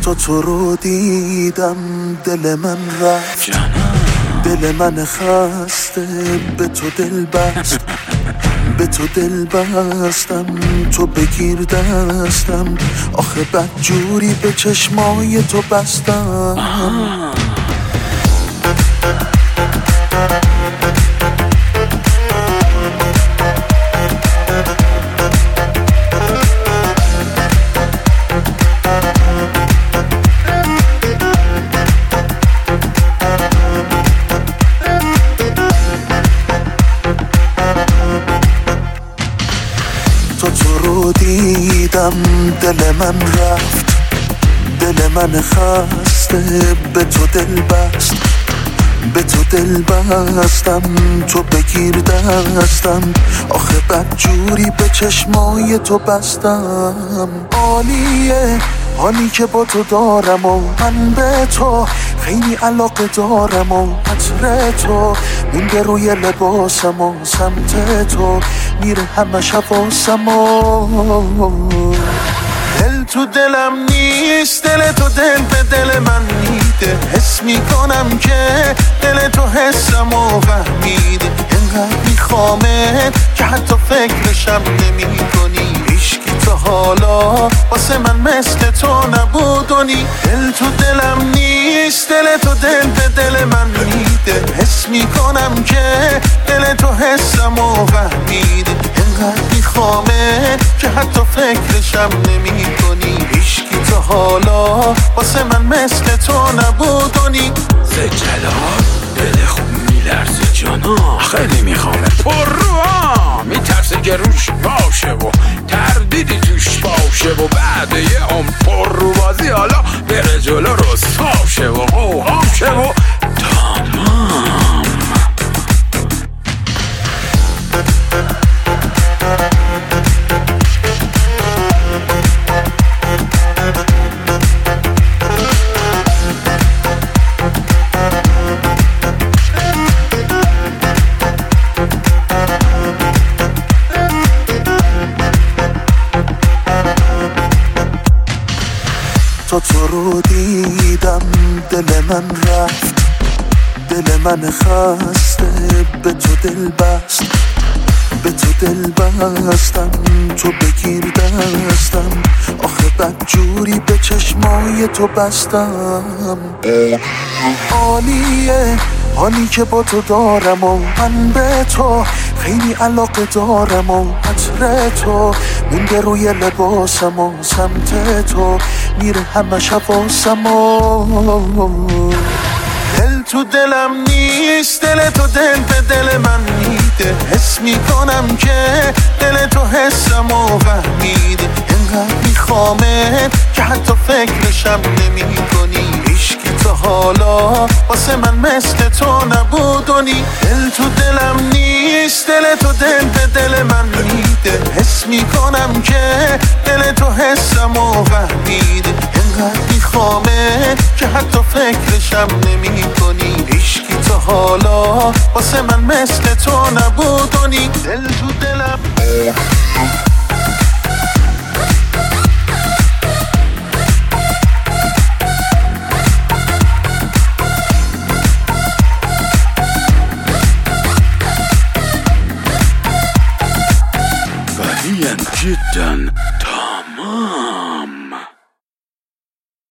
تو رو دیدم دل من رفت، دل من خسته به تو دل بست، به تو دل بستم، تو بگیر دستم، آخه بد جوری به چشمای تو بستم. تو رو دیدم دل من رفت، دل من خسته به تو دل بست، به تو دل بستم، تو بگیر دستم، آخه بد جوری به چشمای تو بستم. عالیه حالی که با تو دارم و من به تو خیلی علاقه دارم و عطر تو مونده روی لباسم و سمت تو میره همه حواسم و دل تو دلم نیست، دل تو دل به دل من میده، حس میکنم که دل تو حسم و فهمیده، انقدر میخوامت که حتی فکرشم نمی کنی، هیچکی تا حالا واسه من مثل تو نبودونی. دل تو دلم نیست، دل تو دل به دل من میده، حس میکنم که دل تو حسم و فهمیده، انقدر میخوامت که حتی فکرشم نمی کنی، هیچکی تا حالا واسه من مثل تو نبودونی. زجلال دل خوب میلرزه جانا، خیلی میخوامه پر رو میترسه که روش باشه و تردیدی توش باشه و بعد یه پر رو بازی حالا بره جلو رسوا شه و قوقا شه و تمام. تو رو دیدم دل من رفت، دل من خسته به تو دل بست، به تو دل بستم، تو بگیر دستم، آخه بد جوری به چشمای تو بستم. عالیه حالی که با تو دارم و من به تو خیلی علاقه دارم و عطر تو مونده روی لباسم و سمت تو میره همه حواسم و دل تو دلم نیست، دل تو دل به دل من میده، حس میکنم که دل تو حسم و فهمیده، انقدر میخوامت که حتی فکرشم نمی کنی، هیچکی تا حالا واسه من مثل تو نبودونی. دل تو دلم نیست، دل تو دل به دل من میده، حس میکنم که دل تو حسم و فهمیده، انقدر میخوامت که حتی فکرشم نمی کنی، هیچکی تا حالا واسه من مثل تو نبودونی. دل تو دلم جدا تمام.